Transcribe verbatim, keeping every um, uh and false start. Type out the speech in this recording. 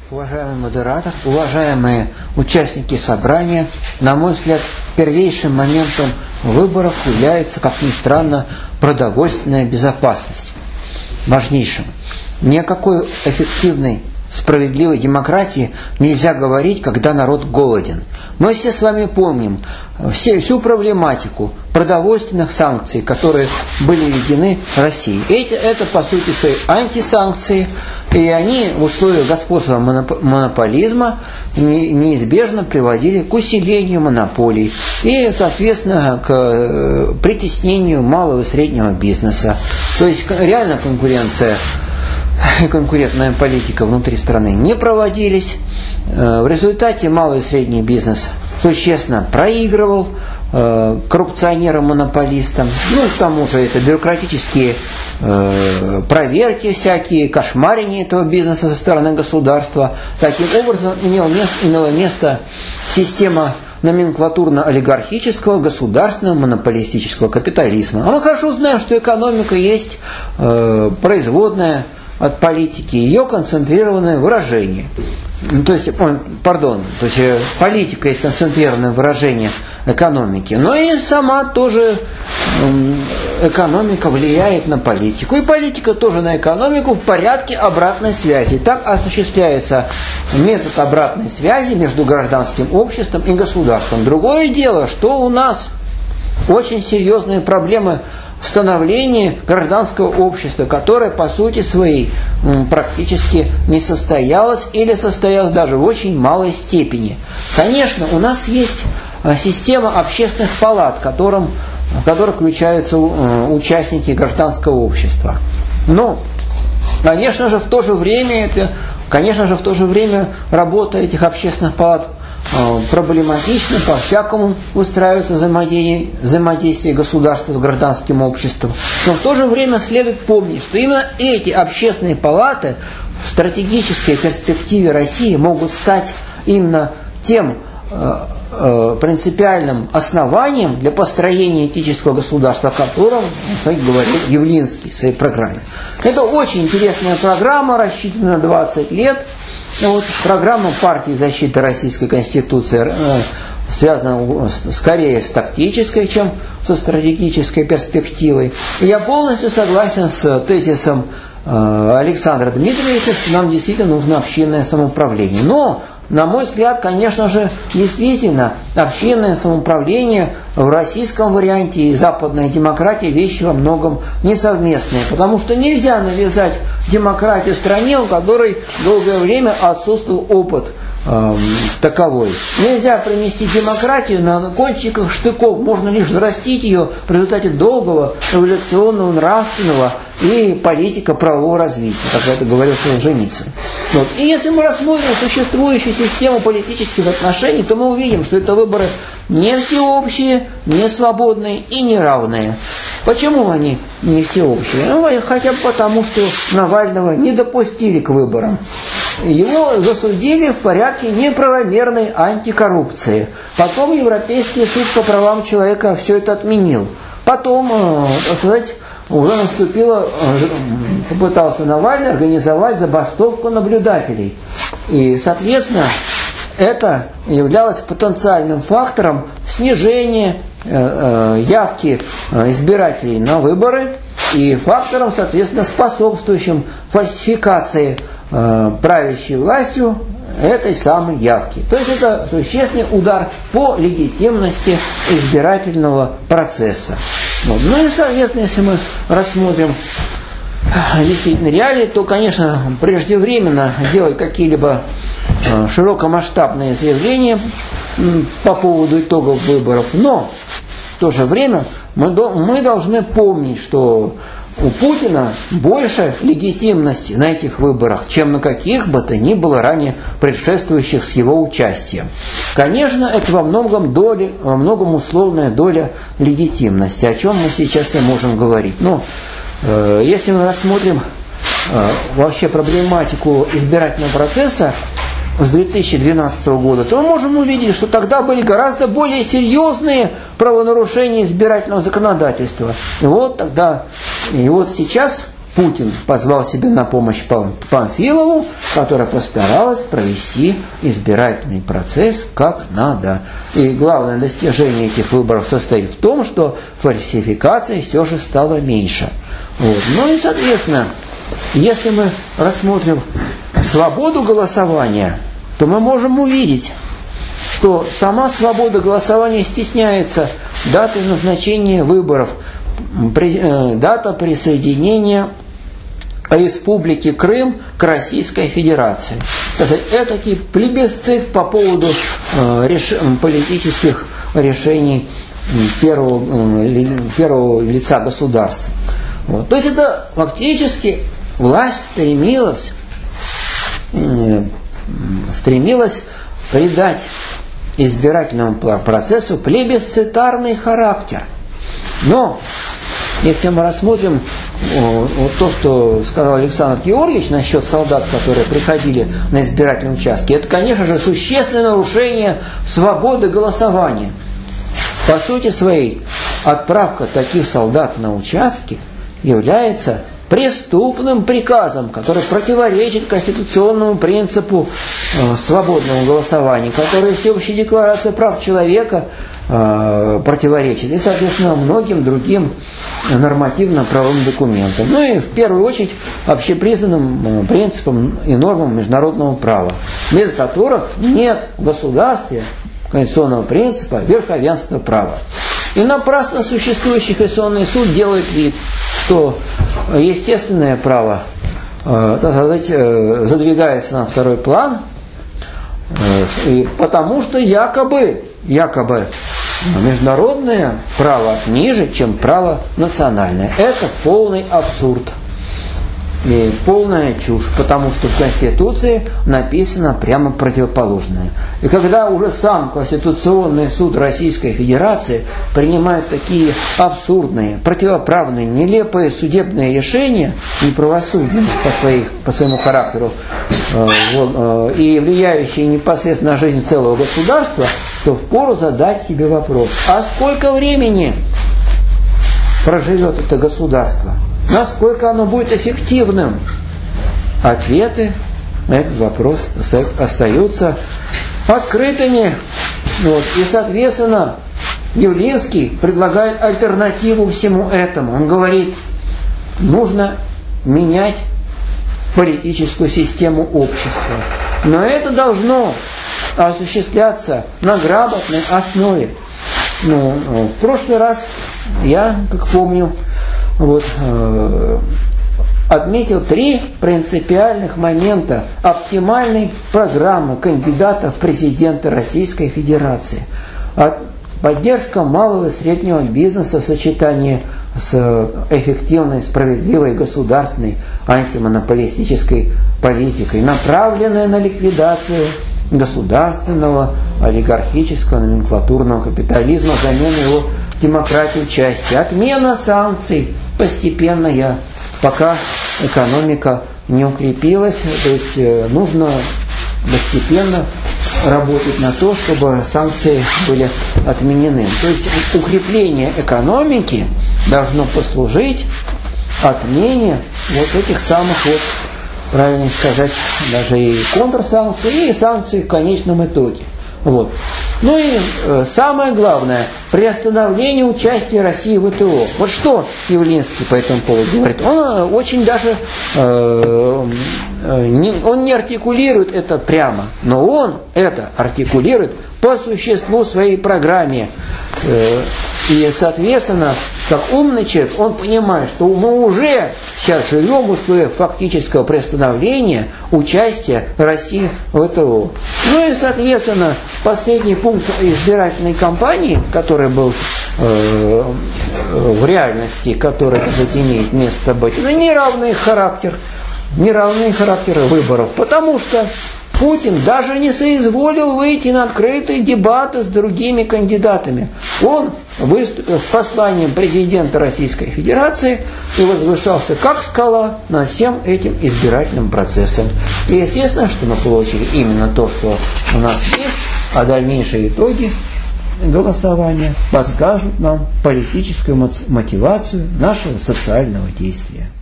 Уважаемый модератор, уважаемые участники собрания, на мой взгляд, первейшим моментом выборов является, как ни странно, продовольственная безопасность. Важнейшим. Ни о какой эффективной, справедливой демократии нельзя говорить, когда народ голоден. Мы все с вами помним все, всю проблематику продовольственных санкций, которые были введены Россией. Эти, это, по сути, свои антисанкции, и они в условиях господства монополизма неизбежно приводили к усилению монополий и, соответственно, к притеснению малого и среднего бизнеса. То есть реально конкуренция и конкурентная политика внутри страны не проводились. В результате малый и средний бизнес существенно проигрывал коррупционерам-монополистам. Ну, к тому же это бюрократические э, проверки всякие, кошмарение этого бизнеса со стороны государства. Таким образом имела место, имела место система номенклатурно-олигархического, государственного, монополистического капитализма. А мы хорошо знаем, что экономика есть э, производная от политики, ее концентрированное выражение. То есть, пардон, то есть политика есть концентрированное выражение экономики, но и сама тоже экономика влияет на политику, и политика тоже на экономику в порядке обратной связи. Так осуществляется метод обратной связи между гражданским обществом и государством. Другое дело, что у нас очень серьезные проблемы в становлении гражданского общества, которое по сути своей практически не состоялось или состоялось даже в очень малой степени. Конечно, у нас есть система общественных палат, в, котором, в которых включаются участники гражданского общества. Но, конечно же, в то же время это, конечно же, в то же время работа этих общественных палат проблематично, по-всякому устраивается взаимодействие, взаимодействие государства с гражданским обществом. Но в то же время следует помнить, что именно эти общественные палаты в стратегической перспективе России могут стать именно тем э, э, принципиальным основанием для построения этического государства, о котором, кстати, говорит Явлинский в своей программе. Это очень интересная программа, рассчитана на двадцать лет. Вот, программа партии защиты Российской Конституции э, связана скорее с тактической, чем со стратегической перспективой. И я полностью согласен с тезисом э, Александра Дмитриевича, что нам действительно нужно общинное самоуправление. Но, на мой взгляд, конечно же, действительно, общинное самоуправление в российском варианте и западная демократия вещи во многом несовместные. Потому что нельзя навязать демократию стране, у которой долгое время отсутствовал опыт э, таковой. Нельзя принести демократию на кончиках штыков. Можно лишь взрастить ее в результате долгого эволюционного, нравственного и политико-правового развития, как это говорил Солженицын. Вот. И если мы рассмотрим существующую систему политических отношений, то мы увидим, что это выборы не всеобщие, не свободные и не равные. Почему они не всеобщие? Ну, хотя бы потому, что Навального не допустили к выборам. Его засудили в порядке неправомерной антикоррупции. Потом Европейский суд по правам человека все это отменил. Потом, так сказать, уже наступило, попытался Навальный организовать забастовку наблюдателей. И, соответственно, это являлось потенциальным фактором снижения э, э, явки избирателей на выборы и фактором, соответственно, способствующим фальсификации э, правящей властью этой самой явки. То есть это существенный удар по легитимности избирательного процесса. Вот. Ну и, соответственно, если мы рассмотрим действительно реалии, то, конечно, преждевременно делать какие-либо широкомасштабные заявления по поводу итогов выборов. Но в то же время мы, мы должны помнить, что у Путина больше легитимности на этих выборах, чем на каких бы то ни было ранее предшествующих с его участием. Конечно, это во многом, доля, во многом условная доля легитимности, о чем мы сейчас и можем говорить. Но э, если мы рассмотрим э, вообще проблематику избирательного процесса с две тысячи двенадцатого года, то мы можем увидеть, что тогда были гораздо более серьезные правонарушения избирательного законодательства. И вот тогда, и вот сейчас Путин позвал себе на помощь Памфилову, которая постаралась провести избирательный процесс как надо. И главное достижение этих выборов состоит в том, что фальсификаций все же стало меньше. Вот. Ну и, соответственно, если мы рассмотрим свободу голосования, то мы можем увидеть, что сама свобода голосования стесняется даты назначения выборов, дата присоединения Республики Крым к Российской Федерации. Это такой плебисцит по поводу э, реш... политических решений первого, э, первого лица государства. Вот. То есть это фактически власть стремилась, э, стремилась придать избирательному процессу плебисцитарный характер. Но если мы рассмотрим вот то, что сказал Александр Георгиевич насчет солдат, которые приходили на избирательные участки, это, конечно же, существенное нарушение свободы голосования. По сути своей, отправка таких солдат на участки является преступным приказом, который противоречит конституционному принципу э, свободного голосования, который Всеобщей декларации прав человека э, противоречит, и, соответственно, многим другим нормативно-правовым документам. Ну и в первую очередь общепризнанным принципам и нормам международного права, без которых нет в государстве конституционного принципа верховенства права. И напрасно существующий Конституционный суд делает вид, что естественное право, э, так сказать, э, задвигается на второй план, э, и потому что якобы, якобы международное право ниже, чем право национальное. Это полный абсурд и полная чушь, потому что в Конституции написано прямо противоположное. И когда уже сам Конституционный суд Российской Федерации принимает такие абсурдные, противоправные, нелепые судебные решения, неправосудные по, своих, по своему характеру э, э, и влияющие непосредственно на жизнь целого государства, то впору задать себе вопрос: а сколько времени проживет это государство? Насколько оно будет эффективным? Ответы на этот вопрос остаются открытыми. Вот. И, соответственно, Явлинский предлагает альтернативу всему этому. Он говорит, нужно менять политическую систему общества. Но это должно осуществляться на грамотной основе. Ну, в прошлый раз я, как помню, Вот, э, отметил три принципиальных момента оптимальной программы кандидата в президенты Российской Федерации. От, поддержка малого и среднего бизнеса в сочетании с эффективной, справедливой государственной антимонополистической политикой, направленная на ликвидацию государственного олигархического номенклатурного капитализма, замену его демократии части, отмена санкций постепенная, пока экономика не укрепилась. То есть э, нужно постепенно работать на то, чтобы санкции были отменены. То есть укрепление экономики должно послужить отмене вот этих самых, вот, правильно сказать, даже и контрсанкций, и санкций в конечном итоге. Вот. Ну и э, самое главное, приостановление участия России в ВТО. Вот что Явлинский по этому поводу говорит. Он э, очень даже, э, э, не, он не артикулирует это прямо, но он это артикулирует по существу своей программе. Э, и, соответственно, как умный человек, он понимает, что мы уже сейчас живем в условиях фактического приостановления участия России в ВТО. Ну и, соответственно, последний пункт избирательной кампании, который был э, в реальности, который, так сказать, имеет место быть, это неравный характер, неравный характер выборов, потому что Путин даже не соизволил выйти на открытые дебаты с другими кандидатами. Он выступил с посланием президента Российской Федерации и возвышался как скала над всем этим избирательным процессом. И естественно, что мы получили именно то, что у нас есть, а дальнейшие итоги голосования подскажут нам политическую мотивацию нашего социального действия.